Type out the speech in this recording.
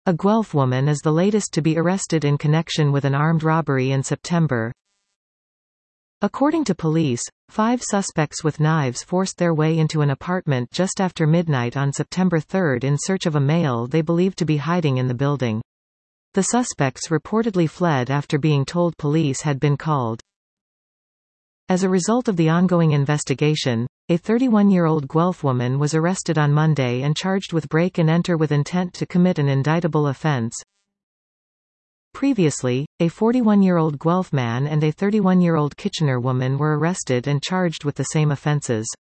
A Guelph woman is the latest to be arrested in connection with an armed robbery in September. According to police, 5 suspects with knives forced their way into an apartment just after midnight on September 3 in search of a male they believed to be hiding in the building. The suspects reportedly fled after being told police had been called. As a result of the ongoing investigation, a 31-year-old Guelph woman was arrested on Monday and charged with break and enter with intent to commit an indictable offense. Previously, a 41-year-old Guelph man and a 31-year-old Kitchener woman were arrested and charged with the same offenses.